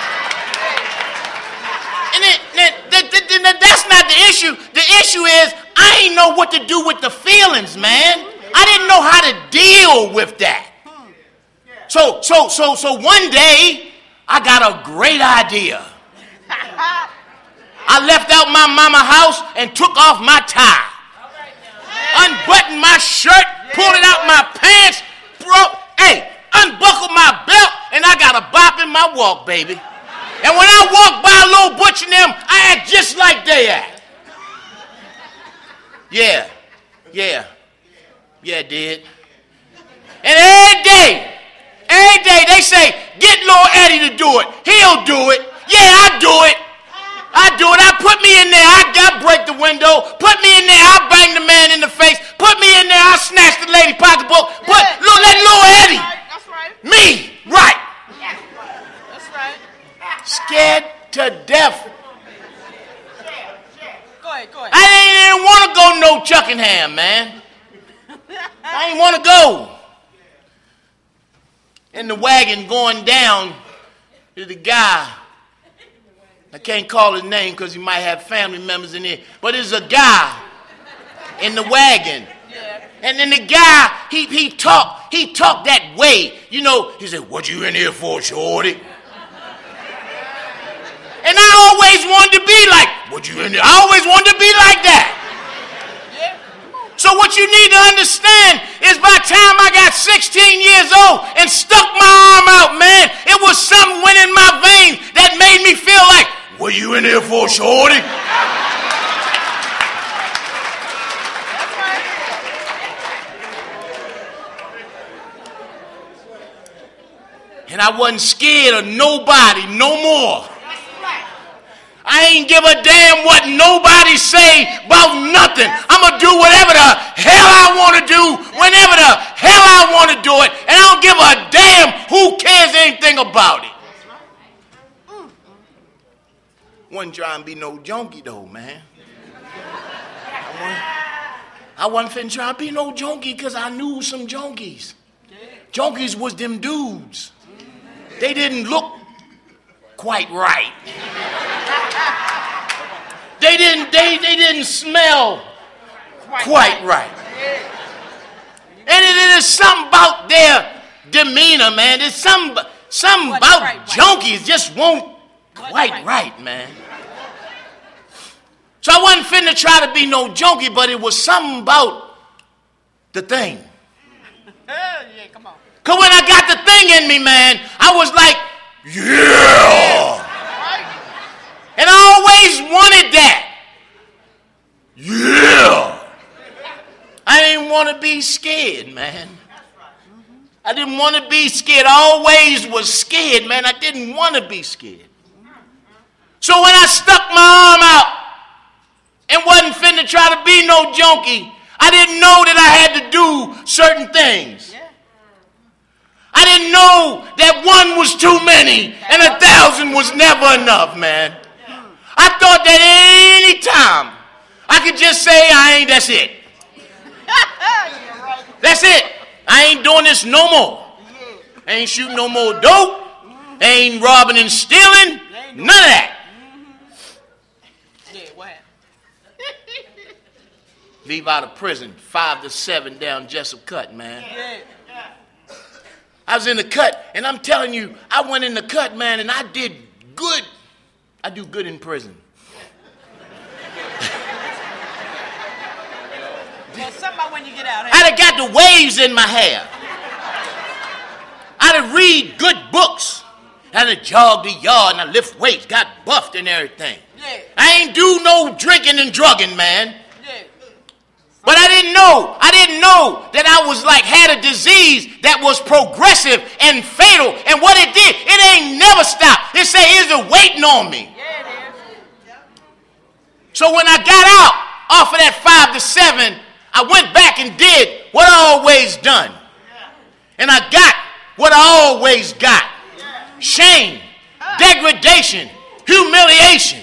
Speaker 3: And it, it, that, that, that, that's not the issue. The issue is I ain't know what to do with the feelings, man. I didn't know how to deal with that. So, so, so, so one day I got a great idea. I left out my mama house and took off my tie, unbuttoned my shirt, pulled it out my pants, broke, hey, unbuckled my belt, and I got a bop in my walk, baby. And when I walked by Lil Butch and them, I act just like they act. Yeah, yeah, yeah, did. And every day, every day they say, get Lil Eddie to do it. He'll do it. Yeah, I do it. I do it. I put me in there. I got break the window. Put me in there. I bang the man in the face. Put me in there. I snatch the lady pocketbook. Put
Speaker 2: Yeah.
Speaker 3: look, let Lil Eddie.
Speaker 2: That's right.
Speaker 3: Me, right.
Speaker 2: That's right.
Speaker 3: Scared to death.
Speaker 2: Go ahead, go ahead.
Speaker 3: I ain't even want to go no Chuckenham, man. I ain't want to go. In the wagon going down to the guy. I can't call his name because he might have family members in there. But there's a guy in the wagon.
Speaker 2: Yeah.
Speaker 3: And then the guy, he he talked, he talked that way. You know, he said, what you in here for, shorty? And I always wanted to be like, what you in there? I always wanted to be like that.
Speaker 2: Yeah.
Speaker 3: So what you need to understand is by the time I got sixteen years old and stuck my arm out, man, it was something went in my veins that made me feel like, what you in here for, shorty? And I wasn't scared of nobody no more. I ain't give a damn what nobody say about nothing. I'm going to do whatever the hell I want to do, whenever the hell I want to do it, and I don't give a damn who cares anything about it. Wasn't trying to be no junkie though, man. I wasn't, I wasn't finna try to be no junkie because I knew some junkies. Junkies was them dudes. They didn't look quite right. They didn't, they, they didn't smell quite right. And it is something about their demeanor, man. There's something, something about junkies just won't quite right, man. So I wasn't finna try to be no junkie, but it was something about the thing.
Speaker 2: Yeah, come on.
Speaker 3: Because when I got the thing in me, man, I was like, yeah. And I always wanted that. Yeah. I didn't want to be scared, man. I didn't want to be scared. I always was scared, man. I didn't want to be scared. So when I stuck my arm out and wasn't finna try to be no junkie, I didn't know that I had to do certain things. I didn't know that one was too many and a thousand was never enough, man. I thought that any time I could just say, I ain't, that's it. That's it. I ain't doing this no more. I ain't shooting no more dope. I ain't robbing and stealing. None of that.
Speaker 2: Yeah, what happened?
Speaker 3: Leave out of prison, five to seven down Jessup Cut, man.
Speaker 2: Yeah.
Speaker 3: I was in the cut, and I'm telling you, I went in the cut, man, and I did good. I do good in prison.
Speaker 2: Well, something about when you get out.
Speaker 3: I'd have got the waves in my hair. I'd have read good books. I'd have jogged the yard and I lift weights, got buffed and everything.
Speaker 2: Yeah.
Speaker 3: I ain't do no drinking and drugging, man.
Speaker 2: Yeah.
Speaker 3: But I didn't know, I didn't know that I was like, had a disease that was progressive and fatal. And what it did, it ain't never stopped. It said, here's it waiting on me.
Speaker 2: Yeah, it is.
Speaker 3: So when I got out off of that five to seven, I went back and did what I always done. And I got what I always got. Shame, degradation, humiliation.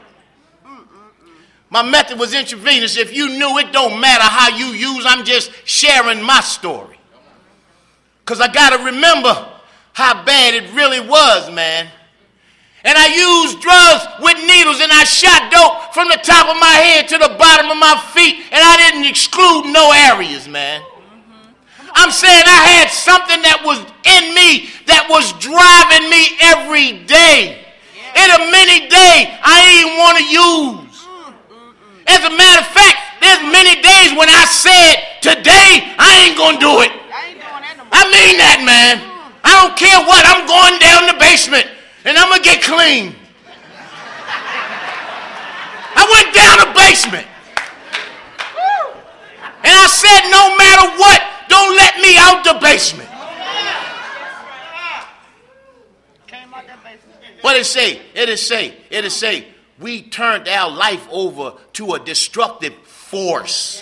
Speaker 3: My method was intravenous. If you knew, it don't matter how you use. I'm just sharing my story. Because I got to remember how bad it really was, man. And I used drugs with needles, and I shot dope from the top of my head to the bottom of my feet, and I didn't exclude no areas, man. I'm saying I had something that was in me that was driving me every day. In a many day I ain't want to use. As a matter of fact, there's many days when I said, today I ain't going to do it. I mean that, man. I don't care what. I'm going down the basement and I'm going to get clean. I went down the basement. And I said, no matter what, don't let me out the basement. What it say? It'll say, it'll say, we turned our life over to a destructive force.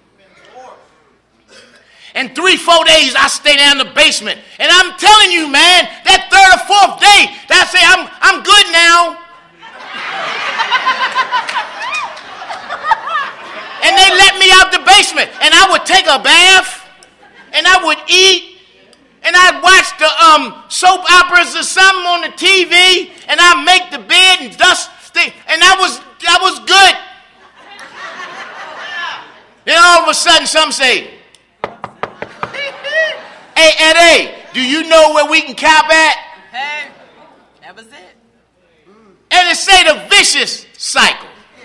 Speaker 3: And three, four days I stay down the basement. And I'm telling you, man, that third or fourth day, that I say, I'm, I'm good now. And they let me out the basement. And I would take a bath. And I would eat. And I'd watch the um, soap operas or something on the T V. And I'd make the bed and dust. And that was, that was good. Then all of a sudden, some say, hey, Eddie, do you know where we can cap at?
Speaker 2: Hey, that was it.
Speaker 3: And it say the vicious cycle.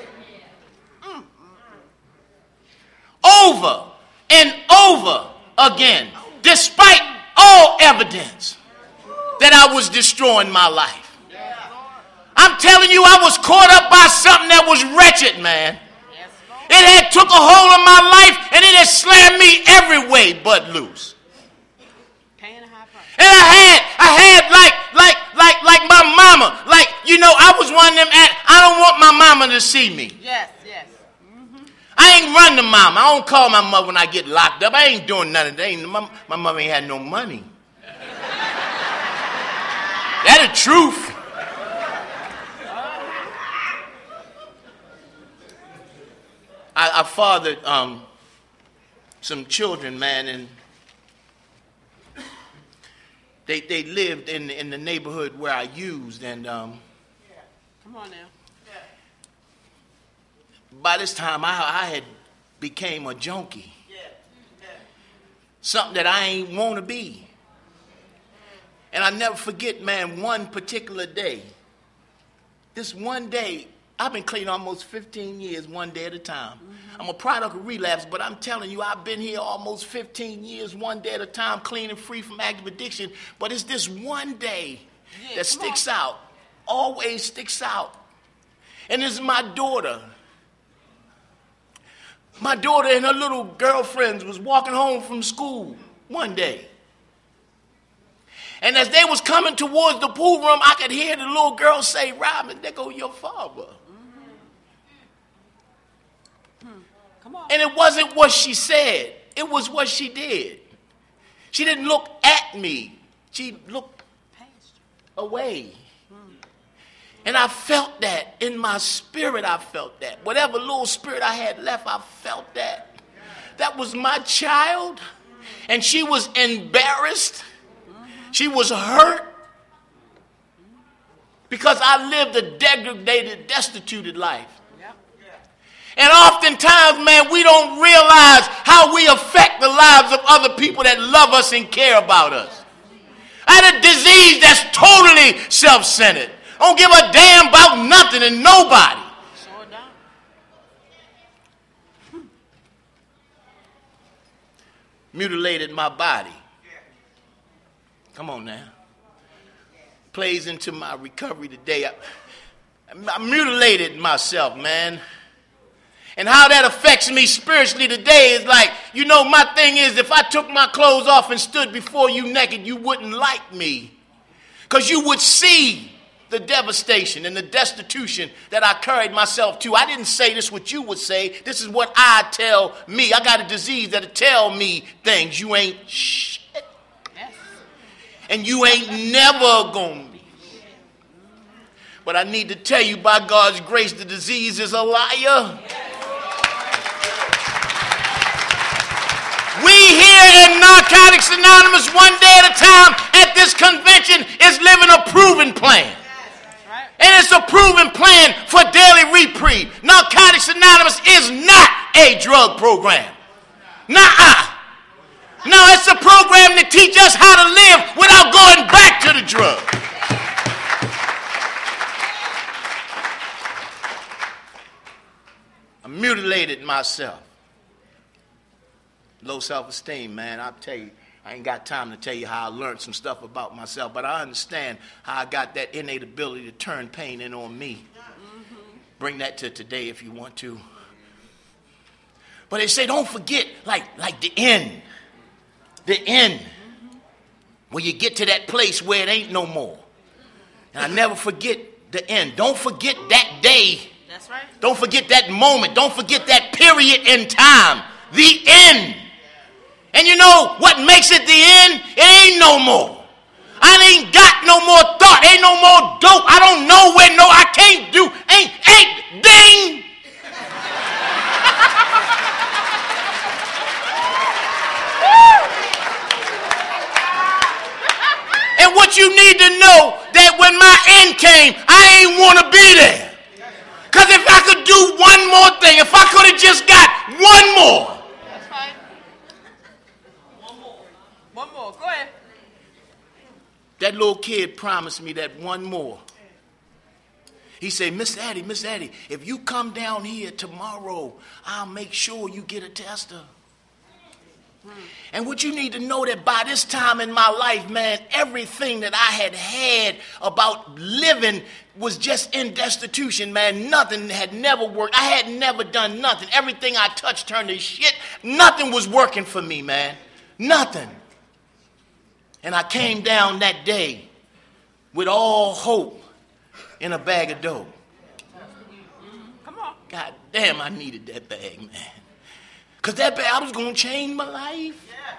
Speaker 3: Over and over again, despite all evidence that I was destroying my life. I'm telling you, I was caught up by something that was wretched, man. It had took a hold of my life and it had slammed me every way but loose. And I had, I had like, like, like, like my mama. Like, you know, I was one of them, at, I don't want my mama to see me.
Speaker 2: Yes, yes. Mm-hmm.
Speaker 3: I ain't run to mama. I don't call my mother when I get locked up. I ain't doing none of that. Ain't, my, my mama ain't had no money. That's the truth. I, I fathered um, some children, man, and they they lived in in the neighborhood where I used, and um,
Speaker 2: come on now.
Speaker 3: By this time I I had became a junkie, something that I ain't want to be. And I never forget, man, one particular day. This one day. I've been clean almost fifteen years, one day at a time. Mm-hmm. I'm a product of relapse, but I'm telling you, I've been here almost fifteen years, one day at a time, clean and free from active addiction. But it's this one day yeah, that sticks on. out, always sticks out. And it's my daughter. My daughter and her little girlfriends was walking home from school one day. And as they was coming towards the pool room, I could hear the little girl say, Robin, there go your father.
Speaker 2: Come on.
Speaker 3: And it wasn't what she said. It was what she did. She didn't look at me. She looked away. And I felt that in my spirit. I felt that. Whatever little spirit I had left, I felt that. That was my child. And she was embarrassed. She was hurt. Because I lived a degraded, destituted life. And oftentimes, man, we don't realize how we affect the lives of other people that love us and care about us. I had a disease that's totally self-centered. Don't give a damn about nothing and nobody.
Speaker 2: Sure don't.
Speaker 3: Mutilated my body. Come on now. Plays into my recovery today. I, I mutilated myself, man. And how that affects me spiritually today is like, you know, my thing is if I took my clothes off and stood before you naked, you wouldn't like me. Because you would see the devastation and the destitution that I carried myself to. I didn't say this what you would say. This is what I tell me. I got a disease that'll tell me things. You ain't shit. Yes. And you ain't never gonna be. But I need to tell you, by God's grace, the disease is a liar. We here in Narcotics Anonymous, one day at a time at this convention, is living a proven plan. And it's a proven plan for daily reprieve. Narcotics Anonymous is not a drug program. Nuh-uh. No, it's a program to teach us how to live without going back to the drug. I mutilated myself. Low self-esteem, man. I'll tell you, I ain't got time to tell you how I learned some stuff about myself, but I understand how I got that innate ability to turn pain in on me. Mm-hmm. Bring that to today if you want to. But they say don't forget, like, like the end. The end. Mm-hmm. Where you get to that place where it ain't no more. And I never forget the end. Don't forget that day.
Speaker 2: That's right.
Speaker 3: Don't forget that moment. Don't forget that period in time. The end. And you know what makes it the end? It ain't no more. I ain't got no more thought. Ain't no more dope. I don't know where. No, I can't do. Ain't, ain't, ding. And what you need to know, that when my end came, I ain't want to be there. Because if I could do one more thing, if I could have just got one more.
Speaker 2: That's right. One more. One more. Go ahead.
Speaker 3: That little kid promised me that one more. He said, Miss Addie, Miss Addie, if you come down here tomorrow, I'll make sure you get a tester. Hmm. And what you need to know that by this time in my life, man, everything that I had had about living was just in destitution, man. Nothing had never worked. I had never done nothing. Everything I touched turned to shit. Nothing was working for me, man. Nothing. And I came down that day with all hope in a bag of dope.
Speaker 2: Come on.
Speaker 3: God damn, I needed that bag, man. Because that bag, I was going to change my life.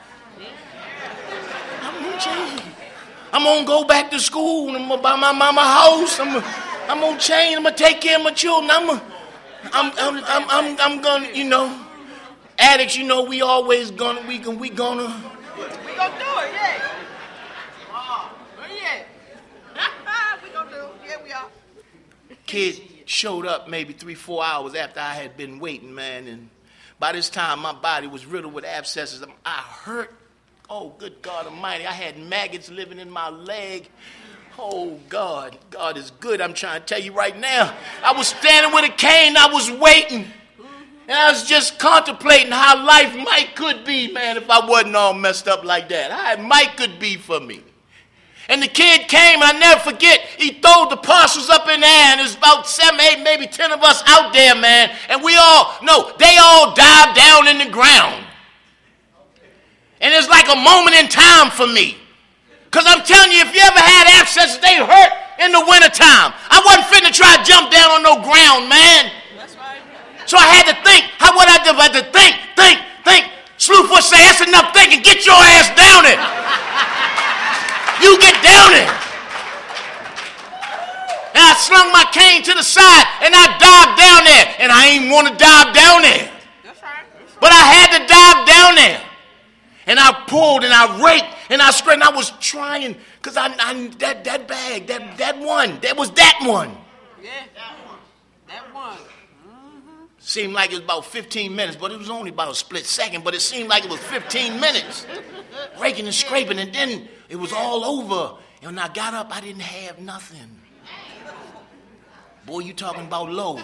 Speaker 3: I'm going to change. I'm going to go back to school. I'm going to buy my mama house. I'm going I'm to change. I'm going to take care of my children. I'm going I'm, I'm, I'm, I'm, I'm going to, you know, addicts, you know, we always going to, we going we going to.
Speaker 2: We going to do it, yeah. Oh, yeah. we going to do it. Yeah, we are.
Speaker 3: Kid showed up maybe three, four hours after I had been waiting, man, and by this time my body was riddled with abscesses. I hurt. Oh, good God Almighty. I had maggots living in my leg. Oh, God. God is good. I'm trying to tell you right now. I was standing with a cane. I was waiting. And I was just contemplating how life might could be, man, if I wasn't all messed up like that. How it might could be for me. And the kid came, and I never forget, he threw the parcels up in the air, and there's about seven, eight, maybe ten of us out there, man. And we all, no, they all dived down in the ground. And it's like a moment in time for me. Because I'm telling you, if you ever had abscesses, they hurt in the wintertime. I wasn't finna try to jump down on no ground, man.
Speaker 2: That's right.
Speaker 3: So I had to think, how would I do? I had to think, think, think. Slewfoot say, that's enough thinking, get your ass down it. You get down it. And I slung my cane to the side and I dived down there. And I ain't want to dive down there.
Speaker 2: That's right. That's right.
Speaker 3: But I had to dive down there. And I pulled and I raked and I scraped. And I was trying because I, I that that bag, that that one, that was that one.
Speaker 2: Yeah, that one. That one. Mm-hmm.
Speaker 3: Seemed like it was about fifteen minutes, but it was only about a split second. But it seemed like it was fifteen minutes. Raking and scraping, and then it was all over. And when I got up, I didn't have nothing. Boy, you talking about low.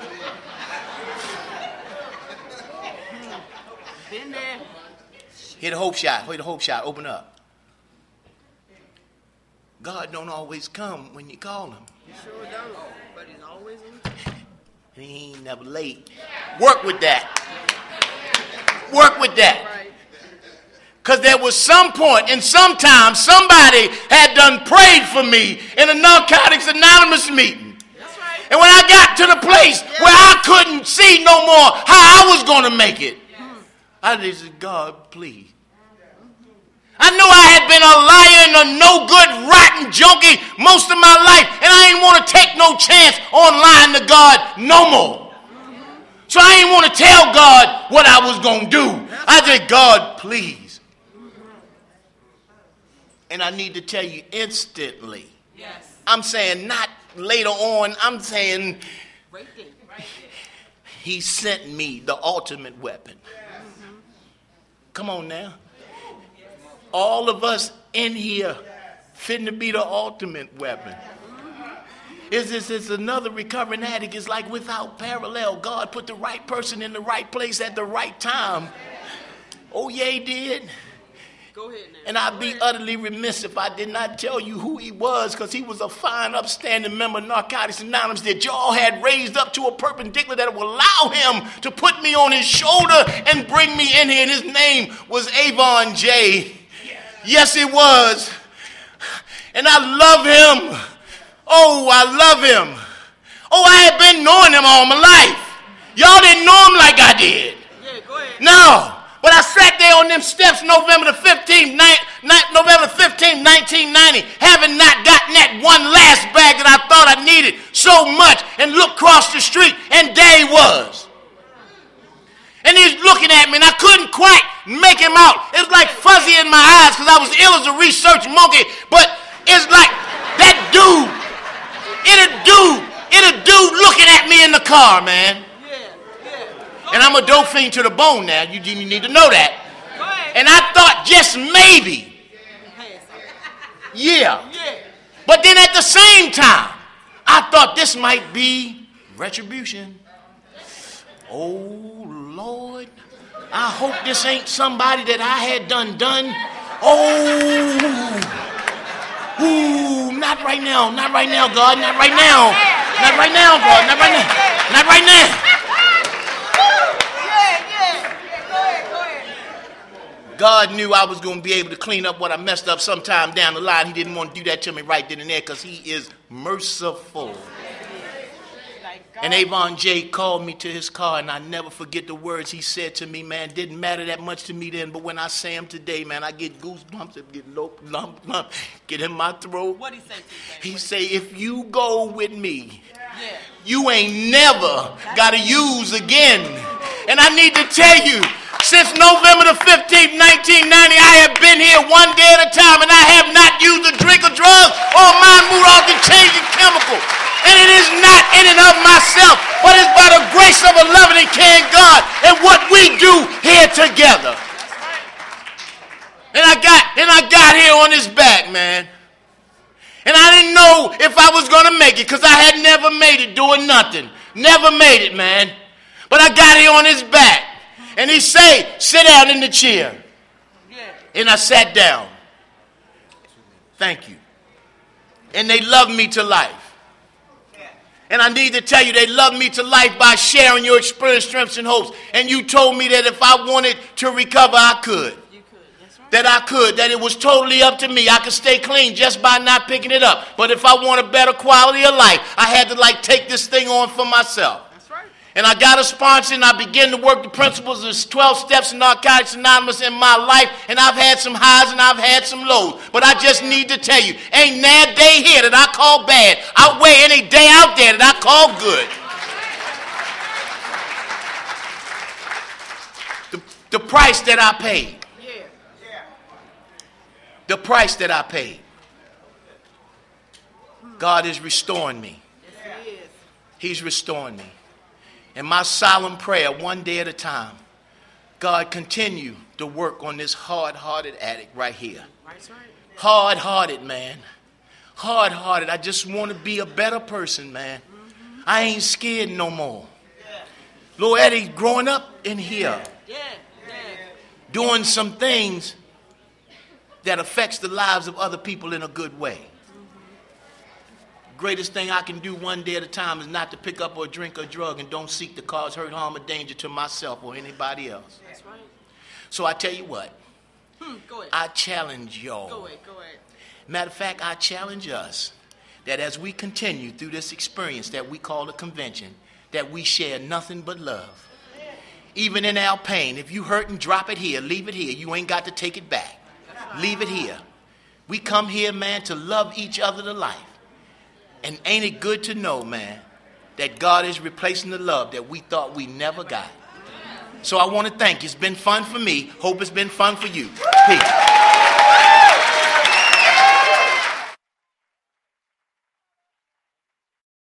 Speaker 2: Been there.
Speaker 3: Hit a hope shot. Hit a hope shot. Open up. God don't always come when you call him.
Speaker 2: He sure don't, but he's always in time.
Speaker 3: And he ain't never late. Work with that. Work with that.
Speaker 2: Right.
Speaker 3: Because there was some point and sometime somebody had done prayed for me in a Narcotics Anonymous meeting.
Speaker 2: That's right.
Speaker 3: And when I got to the place
Speaker 2: Yeah.
Speaker 3: where I couldn't see no more how I was going to make it,
Speaker 2: Yeah.
Speaker 3: I just said, God, please. I knew I had been a liar and a no good, rotten junkie most of my life, and I didn't want to take no chance on lying to God no more. So I didn't want to tell God what I was going to do. I said, God, please. And I need to tell you instantly.
Speaker 2: Yes.
Speaker 3: I'm saying not later on. I'm saying
Speaker 2: Right there. Right there.
Speaker 3: he sent me the ultimate weapon. Mm-hmm. Come on now. All of us in here fitting to be the ultimate weapon. Is this is another recovering addict is like without parallel. God put the right person in the right place at the right time. Oh, yeah, he did.
Speaker 2: Go ahead now.
Speaker 3: And I'd
Speaker 2: Go
Speaker 3: be
Speaker 2: ahead.
Speaker 3: utterly remiss if I did not tell you who he was, because he was a fine, upstanding member of Narcotics Anonymous that y'all had raised up to a perpendicular that would allow him to put me on his shoulder and bring me in here. And his name was Avon J. Yes, it was. And I love him. Oh, I love him. Oh, I had been knowing him all my life. Y'all didn't know him like I did.
Speaker 2: Yeah, go ahead.
Speaker 3: No. But I sat there on them steps November the fifteenth, ni- ni- November fifteenth, nineteen ninety, having not gotten that one last bag that I thought I needed so much, and looked across the street, and there he was. And he's looking at me, and I couldn't quite make him out. It was like fuzzy in my eyes because I was ill as a research monkey, but it's like that dude, it a dude, it a dude looking at me in the car, man. And I'm a dope fiend to the bone now. You, you need to know that.
Speaker 2: Go ahead.
Speaker 3: And I thought just maybe, yeah.
Speaker 2: Yeah.
Speaker 3: But then at the same time, I thought this might be retribution. Oh, Lord. I hope this ain't somebody that I had done done. Oh. Ooh, not right now. Not right now, God. Not right now. Not right now, God. Not right now. Not right now. God knew I was going to be able to clean up what I messed up sometime down the line. He didn't want to do that to me right then and there because he is merciful. And Avon J called me to his car, and I never forget the words he said to me, man. Didn't matter that much to me then, but when I say them today, man, I get goosebumps, I get lump, lump, lump, get in my throat.
Speaker 2: What he say to you?
Speaker 3: He say, if you go with me,
Speaker 2: Yeah.
Speaker 3: you ain't never got to use again. And I need to tell you, since November the fifteenth, nineteen ninety, I have been here one day at a time, and I have not used a drink of drugs or mind moved off the changing chemical. And it is not in and of myself, but it's by the grace of a loving and caring God and what we do here together. And I got and I got here on his back, man. And I didn't know if I was going to make it because I had never made it doing nothing. Never made it, man. But I got here on his back. And he say, sit down in the chair.
Speaker 2: Yeah.
Speaker 3: And I sat down. Thank you. And they love me to life. And I need to tell you, they love me to life by sharing your experience, strengths, and hopes. And you told me that if I wanted to recover, I could.
Speaker 2: You could. That's right.
Speaker 3: That I could, that it was totally up to me. I could stay clean just by not picking it up. But if I want a better quality of life, I had to like take this thing on for myself.
Speaker 2: That's right.
Speaker 3: And I got a sponsor, and I began to work the principles of twelve Steps in Narcotics Anonymous in my life. And I've had some highs and I've had some lows. But I just need to tell you, ain't now day here that I call bad. Outweigh any day out there that I call good. The, the price that I paid. The price that I paid. God is restoring me. He's restoring me. And my solemn prayer, one day at a time, God, continue to work on this hard-hearted addict right here. Hard-hearted, man. Hard-hearted. I just want to be a better person, man. I ain't scared no more. Lord Eddie, growing up in here, doing some things that affects the lives of other people in a good way. Greatest thing I can do one day at a time is not to pick up or drink or drug and don't seek to cause hurt, harm, or danger to myself or anybody else.
Speaker 2: That's right.
Speaker 3: So I tell you what,
Speaker 2: Hmm, go ahead.
Speaker 3: I challenge y'all.
Speaker 2: Go ahead, go ahead.
Speaker 3: Matter of fact, I challenge us that as we continue through this experience that we call a convention, that we share nothing but love. Even in our pain, if you hurt and drop it here, leave it here. You ain't got to take it back. Leave it here. We come here, man, to love each other to life. And ain't it good to know, man, that God is replacing the love that we thought we never got. So I want to thank you. It's been fun for me. Hope it's been fun for you. Peace.